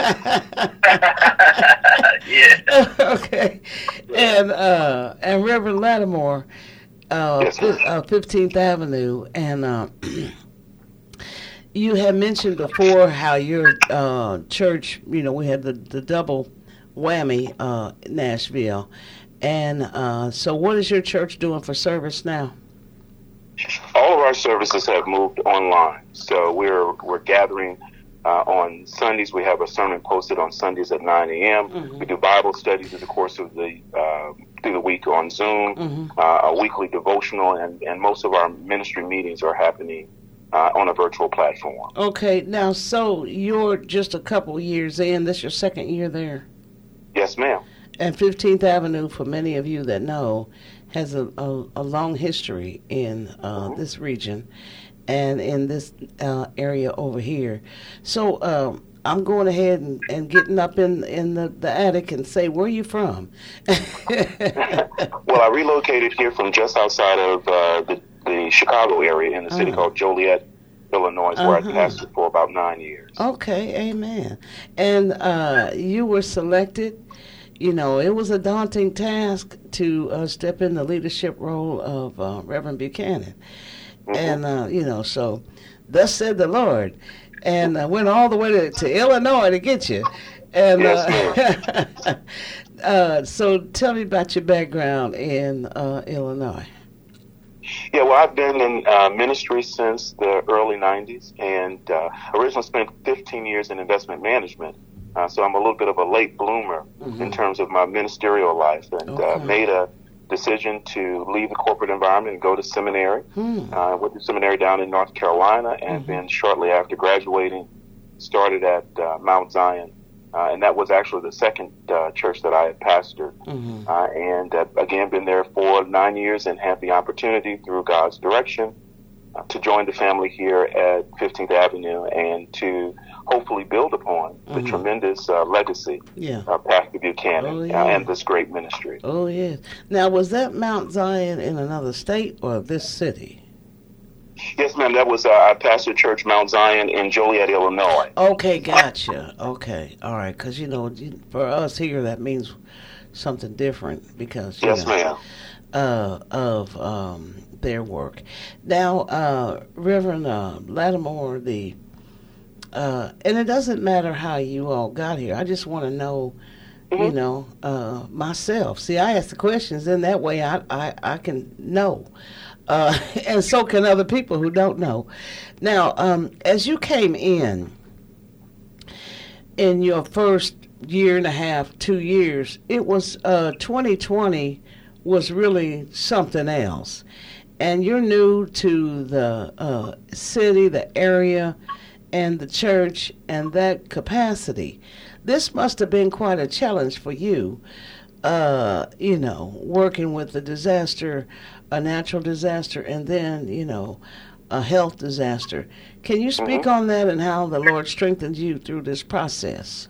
Yeah. Okay. And uh, and Reverend Lattimore, uh, yes, uh, fifteenth Avenue, and uh, you had mentioned before how your uh, church, you know, we had the, the double whammy, uh, Nashville. And uh, so what is your church doing for service now? All of our services have moved online. So we're we're gathering uh, on Sundays. We have a sermon posted on Sundays at nine a.m. Mm-hmm. We do Bible studies through the course of the uh, through the week on Zoom, mm-hmm. uh, a weekly devotional, and, and most of our ministry meetings are happening Uh, on a virtual platform. Okay, now, so you're just a couple years in. This is your second year there? Yes, ma'am. And fifteenth Avenue, for many of you that know, has a, a, a long history in uh, mm-hmm. this region and in this uh, area over here. So um, I'm going ahead and, and getting up in, in the, the attic and say, where are you from? Well, I relocated here from just outside of uh, the the Chicago area in a city uh-huh. called Joliet, Illinois, where uh-huh. I pastored for about nine years. Okay, amen. And uh, you were selected. You know, it was a daunting task to uh, step in the leadership role of uh, Reverend Buchanan. Mm-hmm. And, uh, you know, so thus said the Lord. And uh, went all the way to, to Illinois to get you. And yes, uh, uh, so tell me about your background in uh, Illinois. Yeah, well, I've been in uh, ministry since the early nineties, and uh, originally spent fifteen years in investment management. Uh, so I'm a little bit of a late bloomer mm-hmm. in terms of my ministerial life, and okay. uh, made a decision to leave the corporate environment and go to seminary. Hmm. I uh, went to seminary down in North Carolina, and mm-hmm. then shortly after graduating, started at uh, Mount Zion. Uh, and that was actually the second uh, church that I had pastored. Mm-hmm. Uh, and uh, again, been there for nine years and had the opportunity through God's direction uh, to join the family here at fifteenth Avenue and to hopefully build upon mm-hmm. the tremendous uh, legacy yeah. of Pastor Buchanan oh, yeah. uh, and this great ministry. Oh, yes. Now, was that Mount Zion in another state or this city? Yes, ma'am. That was uh, I pastored Church Mount Zion in Joliet, Illinois. Okay, gotcha. Okay, all right. Because you know, for us here, that means something different because you yes, know, ma'am. Uh, of um, their work. Now, uh, Reverend uh, Lattimore, the uh, and it doesn't matter how you all got here. I just want to know, mm-hmm. you know, uh, myself. See, I ask the questions, and that way I, I, I can know. Uh, and so can other people who don't know. Now, um, as you came in, in your first year and a half, two years, it was uh, twenty twenty was really something else. And you're new to the uh, city, the area, and the church, and that capacity. This must have been quite a challenge for you, uh, you know, working with a disaster, a natural disaster, and then, you know, a health disaster. Can you speak mm-hmm. on that and how the Lord strengthened you through this process?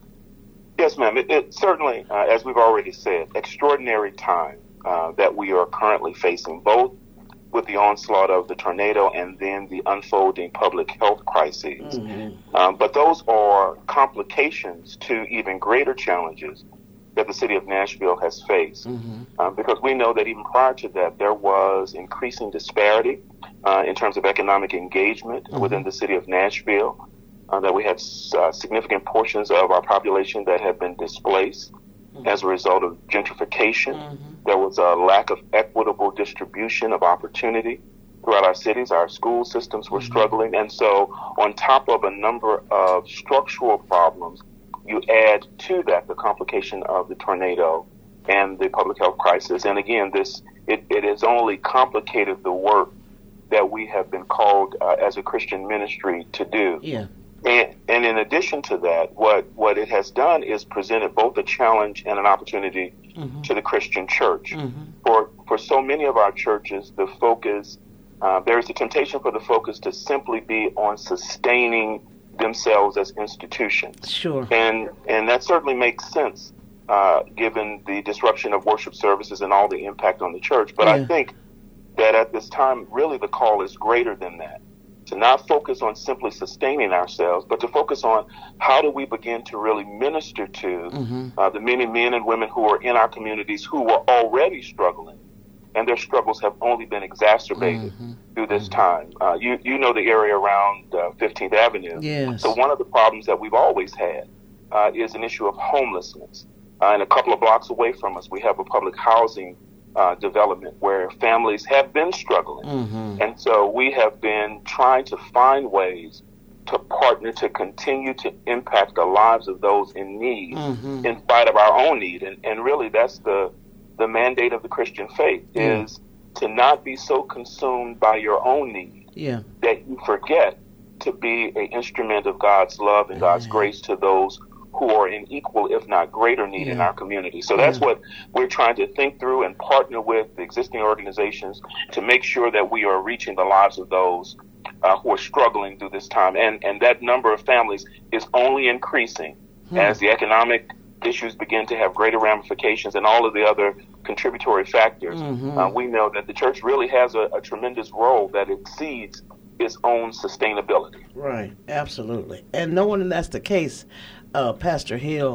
Yes, ma'am. It, it certainly, uh, as we've already said, extraordinary time uh, that we are currently facing, both with the onslaught of the tornado and then the unfolding public health crises. Mm-hmm. Um, but those are complications to even greater challenges that the city of Nashville has faced. Mm-hmm. um, because we know that even prior to that, there was increasing disparity uh, in terms of economic engagement mm-hmm. within the city of Nashville, uh, that we had uh, significant portions of our population that have been displaced mm-hmm. as a result of gentrification. Mm-hmm. There was a lack of equitable distribution of opportunity throughout our cities. Our school systems were mm-hmm. struggling. And so on top of a number of structural problems, you add to that the complication of the tornado and the public health crisis. And again, this it, it has only complicated the work that we have been called uh, as a Christian ministry to do. Yeah. And, and in addition to that, what, what it has done is presented both a challenge and an opportunity mm-hmm. to the Christian church. Mm-hmm. For for so many of our churches, the focus, uh, there is a temptation for the focus to simply be on sustaining themselves as institutions. Sure. And and that certainly makes sense, uh, given the disruption of worship services and all the impact on the church. But yeah. I think that at this time, really the call is greater than that. To not focus on simply sustaining ourselves, but to focus on how do we begin to really minister to mm-hmm. uh, the many men and women who are in our communities who were already struggling, and their struggles have only been exacerbated mm-hmm. through this time. Uh, you you know the area around uh, fifteenth Avenue. Yes. So one of the problems that we've always had uh, is an issue of homelessness. Uh, and a couple of blocks away from us, we have a public housing Uh, development where families have been struggling. Mm-hmm. And so we have been trying to find ways to partner to continue to impact the lives of those in need mm-hmm. in spite of our own need. And, and really that's the, the mandate of the Christian faith yeah. is to not be so consumed by your own need yeah. that you forget to be an instrument of God's love and God's yeah. grace to those who are in equal, if not greater need yeah. in our community. So that's yeah. what we're trying to think through and partner with the existing organizations to make sure that we are reaching the lives of those uh, who are struggling through this time. And, and that number of families is only increasing hmm. as the economic issues begin to have greater ramifications and all of the other contributory factors. Mm-hmm. Uh, we know that the church really has a, a tremendous role that exceeds its own sustainability. Right, absolutely. And knowing that's the case, Uh, Pastor Hill,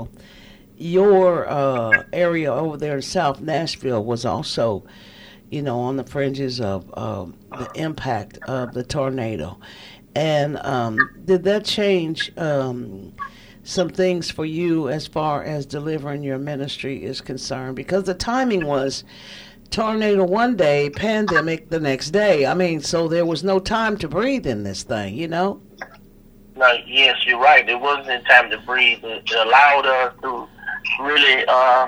your uh, area over there in South Nashville was also, you know, on the fringes of um, the impact of the tornado. And um, did that change um, some things for you as far as delivering your ministry is concerned? Because the timing was tornado one day, pandemic the next day. I mean, so there was no time to breathe in this thing, you know? No, yes, you're right. It wasn't time to breathe. It, it allowed us to really uh,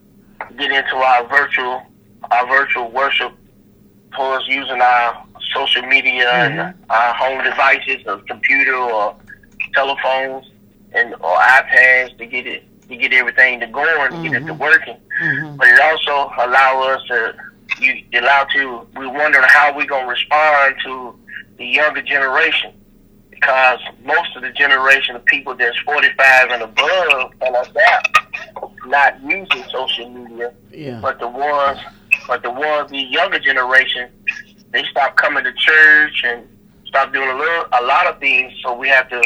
get into our virtual, our virtual worship, for us using our social media mm-hmm. and our home devices, a computer or telephones and or iPads to get it to get everything to going, mm-hmm. to get it to working. Mm-hmm. But it also allowed us to, you allow to. We wondering how we gonna respond to the younger generation. Because most of the generation of people that's forty-five and above and like that, not using social media, yeah. but the ones, but the ones, the younger generation, they stop coming to church and stop doing a little, a lot of things. So we have to,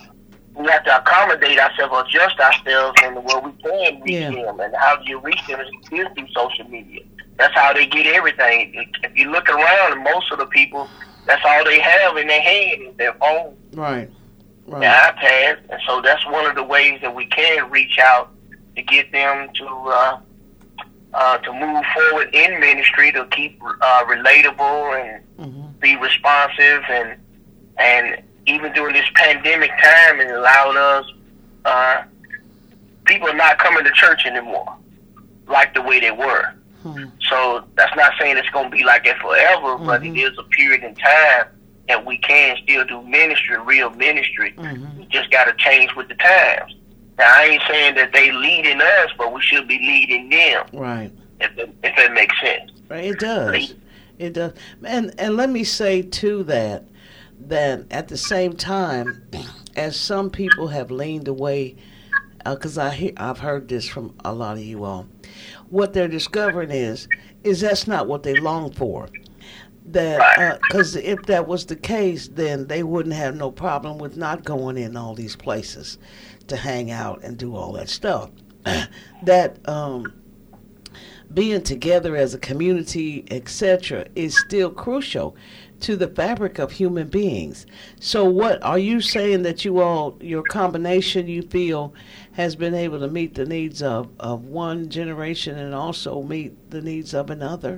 we have to accommodate ourselves, adjust ourselves, and where we can reach yeah. them. And how do you reach them is through social media. That's how they get everything. If you look around, most of the people, that's all they have in their hand is their phone. Right. right. the iPads, and so that's one of the ways that we can reach out to get them to uh, uh, to move forward in ministry, to keep uh, relatable and mm-hmm. be responsive, and and even during this pandemic time, it allowed us uh, people are not coming to church anymore like the way they were. Hmm. So that's not saying it's going to be like that forever, mm-hmm. but it is a period in time that we can still do ministry, real ministry. Mm-hmm. We just got to change with the times. Now, I ain't saying that they leading us, but we should be leading them. Right. If that, if that makes sense. Right. It does. It does. And and let me say too that that at the same time, as some people have leaned away, because uh, I hear, I've heard this from a lot of you all, what they're discovering is is that's not what they long for. That because uh, if that was the case, then they wouldn't have no problem with not going in all these places to hang out and do all that stuff. that um, being together as a community, et cetera, is still crucial to the fabric of human beings. So, what are you saying that you all, your combination, you feel, has been able to meet the needs of, of one generation and also meet the needs of another?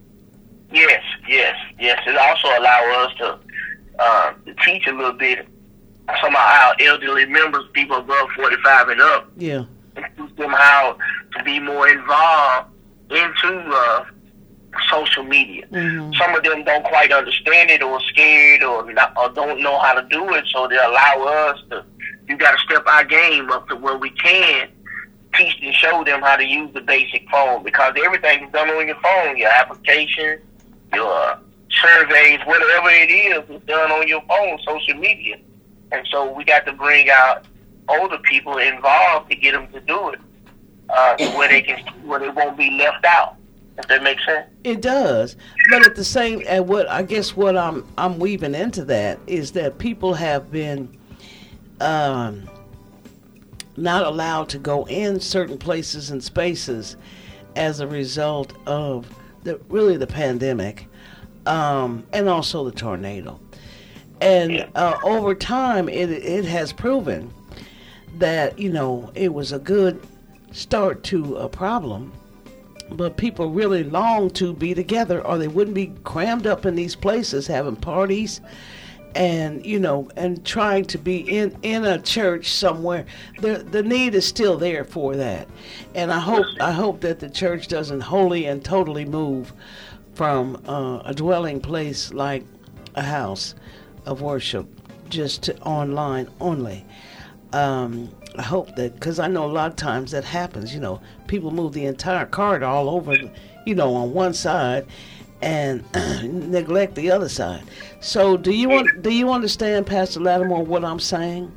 Yes, yes, yes. It also allows us to, uh, to teach a little bit. Some of our elderly members, people above forty-five and up, yeah, and teach them how to be more involved into uh, social media. Mm-hmm. Some of them don't quite understand it, or scared, or, not, or don't know how to do it, so they allow us to. You got to step our game up to where we can teach and show them how to use the basic phone, because everything is done on your phone. Your application, your surveys, whatever it is, is done on your phone, social media. And so we got to bring out older people involved to get them to do it, uh, to where they can, where they won't be left out. If that makes sense. It does, but at the same, and what I guess what I'm I'm weaving into that is that people have been um, not allowed to go in certain places and spaces as a result of the really the pandemic, um, and also the tornado. And uh, over time, it it has proven that, you know, it was a good start to a problem, but people really long to be together, or they wouldn't be crammed up in these places having parties and, you know, and trying to be in, in a church somewhere. The the need is still there for that. And I hope I hope that the church doesn't wholly and totally move from uh, a dwelling place like a house of worship just to online only. Um, I hope that, because I know a lot of times that happens, you know, people move the entire corridor all over, you know, on one side and neglect the other side. So do you want, do you understand, Pastor Lattimore, what I'm saying?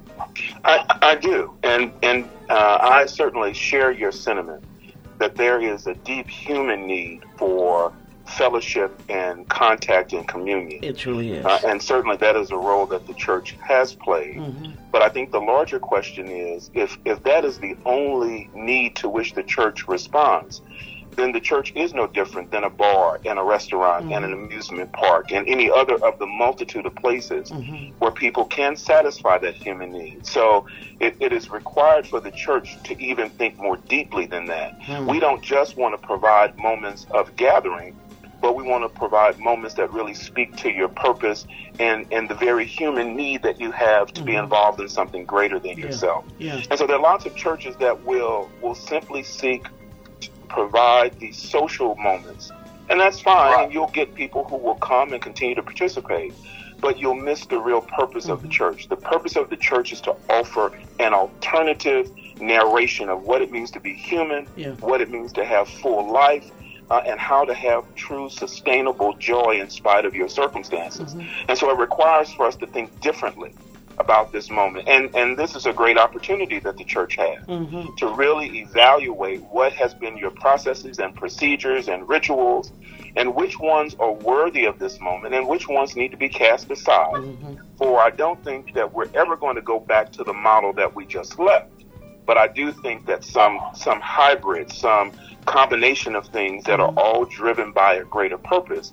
I, I do, and, and uh, I certainly share your sentiment that there is a deep human need for fellowship and contact and communion. It truly is. Uh, and certainly that is a role that the church has played. Mm-hmm. But I think the larger question is, if, if that is the only need to which the church responds, then the church is no different than a bar and a restaurant mm-hmm. and an amusement park and any other of the multitude of places mm-hmm. where people can satisfy that human need. So it, it is required for the church to even think more deeply than that. Mm-hmm. We don't just want to provide moments of gathering, but we want to provide moments that really speak to your purpose and, and the very human need that you have to mm-hmm. be involved in something greater than yeah. yourself. Yeah. And so there are lots of churches that will will simply seek to provide these social moments. And that's fine, right. And you'll get people who will come and continue to participate. But you'll miss the real purpose mm-hmm. of the church. The purpose of the church is to offer an alternative narration of what it means to be human, yeah. what it means to have full life, Uh, and how to have true sustainable joy in spite of your circumstances. Mm-hmm. And so it requires for us to think differently about this moment. And and this is a great opportunity that the church has mm-hmm. to really evaluate what has been your processes and procedures and rituals, and which ones are worthy of this moment and which ones need to be cast aside. Mm-hmm. For I don't think that we're ever going to go back to the model that we just left. But I do think that some some hybrid, some combination of things that are all driven by a greater purpose mm-hmm.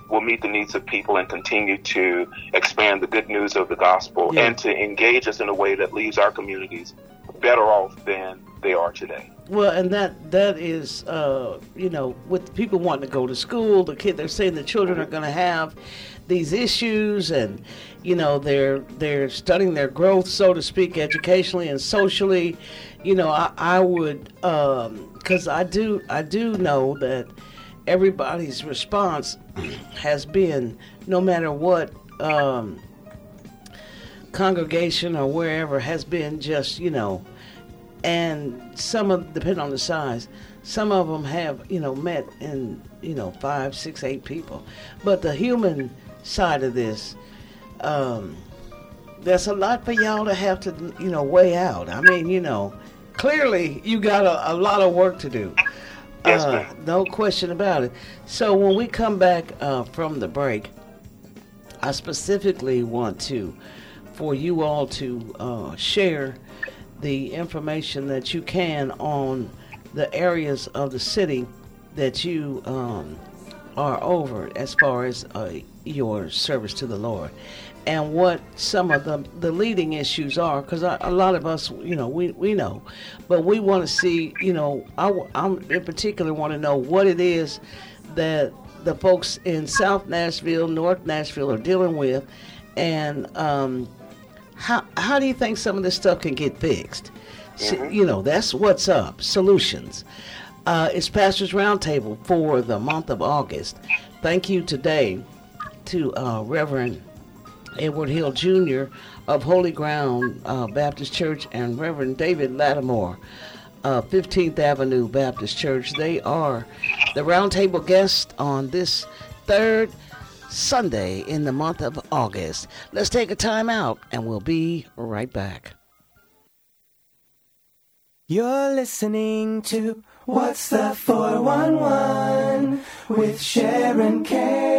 will meet the needs of people and continue to expand the good news of the gospel Yeah. and to engage us in a way that leaves our communities better off than they are today. Well, and that that is, uh, you know, with people wanting to go to school, the kid, they're saying the children are going to have these issues, and you know, they're they're studying their growth, so to speak, educationally and socially. You know, I, I would, because I do I do know that everybody's response has been, no matter what um, congregation or wherever, has been just, you know. And some of, depending on the size, some of them have, you know, met in, you know, five, six, eight people. But the human side of this, um, there's a lot for y'all to have to, you know, weigh out. I mean, you know, clearly you got a, a lot of work to do. Yes, uh, ma'am. No question about it. So when we come back uh, from the break, I specifically want to, for you all to uh, share the information that you can on the areas of the city that you um, are over as far as uh, your service to the Lord, and what some of the, the leading issues are, because a lot of us, you know, we, we know, but we want to see, you know, I, I'm in particular want to know what it is that the folks in South Nashville, North Nashville are dealing with, and um, how how do you think some of this stuff can get fixed? So, you know, that's what's up. Solutions. Uh, it's Pastors Roundtable for the month of August. Thank you today to uh, Reverend Edward Hill Junior of Holy Ground uh, Baptist Church and Reverend David Lattimore, uh, fifteenth Avenue Baptist Church. They are the Roundtable guests on this third Sunday in the month of August. Let's take a time out and we'll be right back. You're listening to What's the four one one with Sharon K.